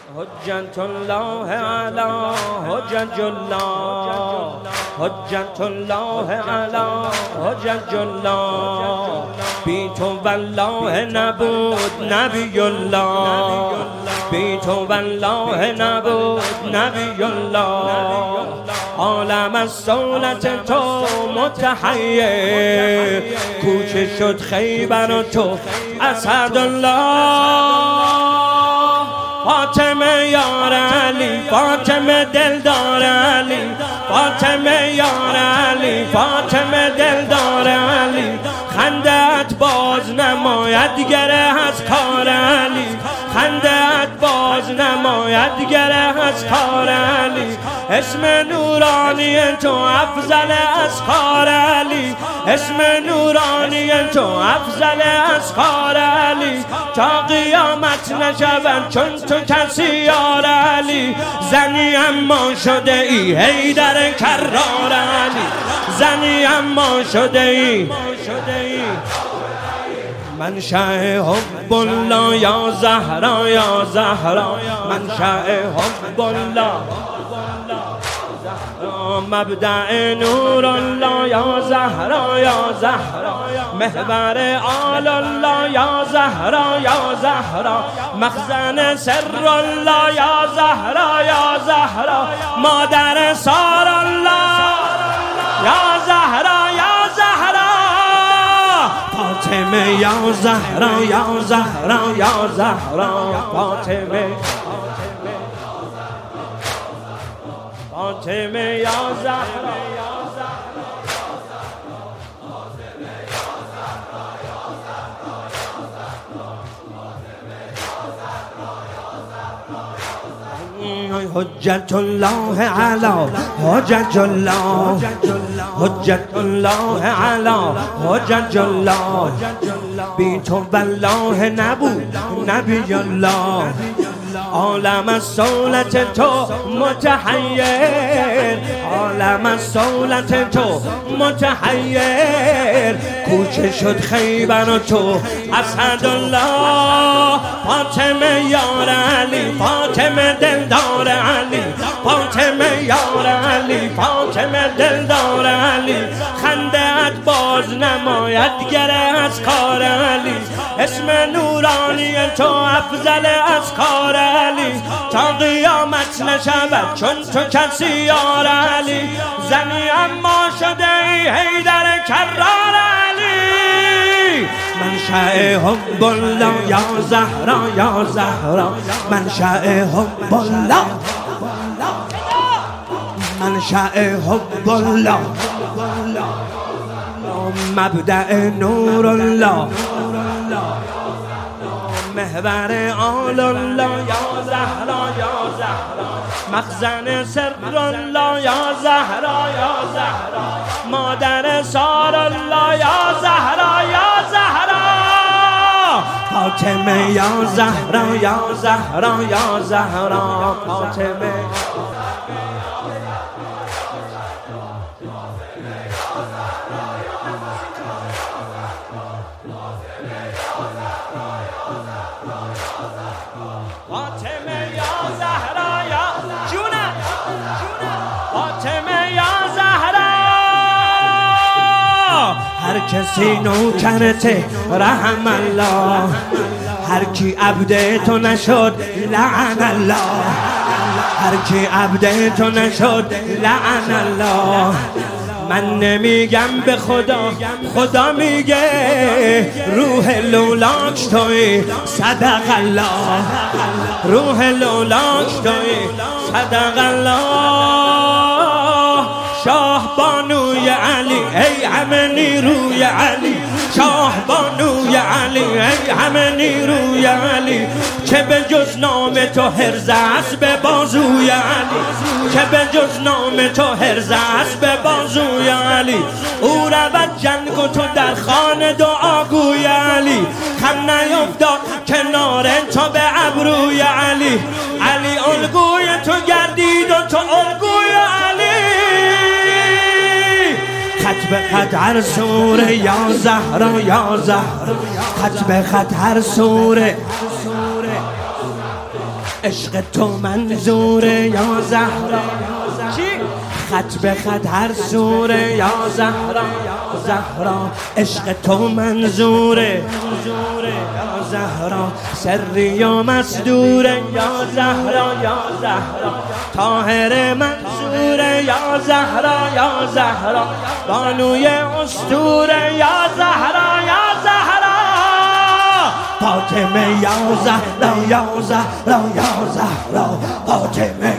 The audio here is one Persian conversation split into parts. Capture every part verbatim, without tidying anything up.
حجت الله علی حجج الله، حجت الله علی حجج الله. بی تو والله نبود نبی الله، بی تو والله نبود نبی الله. عالم از صولت تو متحیر، کوچه شد خیبر و تو اسدالله. فاطمه یار علی، فاطمه دلدار علی، فاطمه یار علی، فاطمه دلدار علی. خندت باز نماید گره از کار علی، خندت باز نماید گره از کار علی. اسم نورانی تو افضل از کار علی، اسم نورانی تو افضل از کار علی. تا قیامت نشود چون تو کسی یار علی. زنی اما شده ای حیدر کرار علی، زنی اما شده ای منشأ حب الله یا زهرا یا زهرا، منشأ حب الله مبدأ نور الله یا زهرا یا زهرا، محور آل الله یا زهرا یا زهرا، مخزن سر الله یا زهرا یا زهرا، مادر سار الله یا زهرا یا زهرا. فاطمه یا زهرا یا زهرا یا زهرا، فاطمه فاطمه یا زهرا یا زهرا. حجت الله علی حجج الله، حجت الله علی حجج الله. بی تو والله نبود نبی الله. عالم از صولت تو متحیر، عالم از صولت تو متحیر، کوچه شد خیبر و تو اسدالله. فاطمه یار علی، فاطمه دلدار علی، فاطمه یار علی، فاطمه دلدار علی. خنده‌ات باز نماید گره از کار علی، اسم نورانی تو افضل از کار علی. تا قیامت نشود چون تو کسی یار علی. زنی اما شده ای حیدر کرار علی. منشأ حب الله یا زهرا یا زهرا، منشأ حب الله، منشأ حب الله مبدأ نور الله، محور آل الله یا زهرا یا زهرا، مخزن سر الله یا زهرا یا زهرا، مادر سار الله یا زهرا یا زهرا. فاطمه یا زهرا یا زهرا یا زهرا، فاطمه فاطمه یا زهرا یا جونه، فاطمه یا زهرا. هر کسی نوکرته رحم الله، هر کی عبد تو نشد لعن الله، هر کی عبد تو نشد لعن الله. من نمیگم به خدا، خدا میگه روح لولاک توی صدق الله، روح لولاک توی صدق الله. شاه بانوی علی ای همه نیروی علی، شاه بانوی علی ای همه نیروی علی. که به جز نام تو هرز است به بازوی علی، که به جز نام تو هرز است به بازوی علی. او رود جنگ و تو در خانه دعاگوی علی، خم نیفتاد کنار تو به ابروی علی. علی الگوی تو گردید و تو الگوی علی. خط به خط هر سوره یا زهرا یا زهرا، خط به خط هر سوره عشق تو منظوره یا زهرا چی؟ خط به خط هر سوره یا زهرا زهرا عشق تو منظوره یا زهرا سری یا مصدوره یا زهرا یا زهرا طاهر منصوره یا زهرا یا زهرا بانوی اسطوره یا زهرا یا زهرا فاطمه یا زهرا یا زهرا یا زهرا فاطمه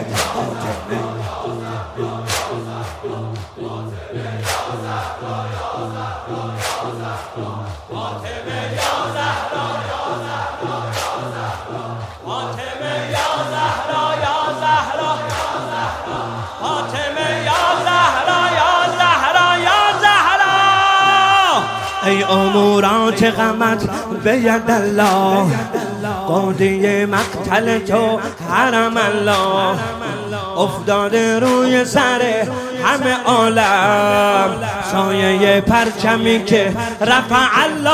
ای امورات غمت به ید الله قاضی مقتل تو حرم الله افتاده روی سر همه عالم سایه پرچمی که رفع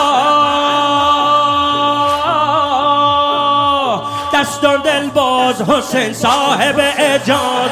الله دست و دل باز حسین صاحب اعجاز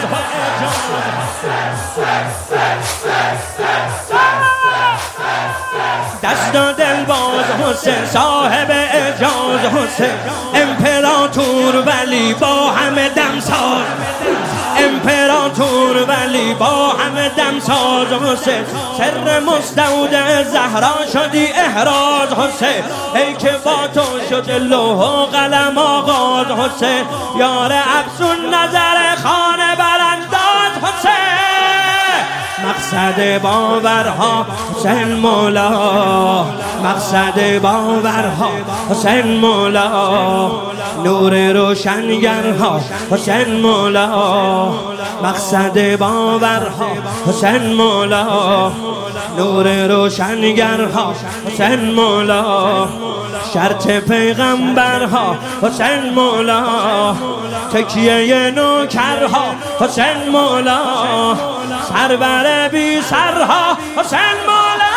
دست و دل باز حسین صاحب اعجاز حسین امپراتور ولی با همه دمساز امپراتور ولی با همه دمساز حسین سر مستودع زهرا شدی احراز حسین ای که با تو شد لوح و قلم آغاز حسین یار افسون نظر خانه برانداز حسین مقصد باورها حسین مولا مقصد باورها حسین مولا نور روشنگرها حسین مولا مقصد باورها حسین مولا نور روشنگرها حسین مولا شرط پیغمبرها حسین مولا تکیه نوکرها حسین مولا سرور بی سرها حسین مولا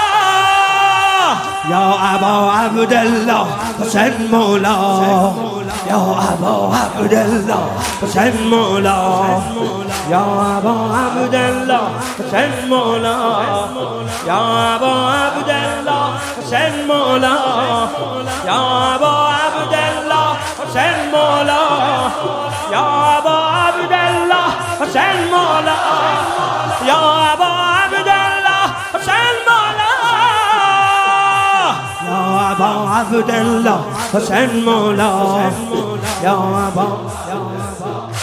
یا ابا عبدالله حسین مولا یا ابا عبدالله حسین مولا یا ابا عبدالله حسین مولا یا ابا عبدالله حسین مولا یا ابا عبدالله حسین مولا یا ابا عبدالله حسین مولا یا ابا عبدالله حسین مولا یا ابا عبدالله حسین مولا یا ابا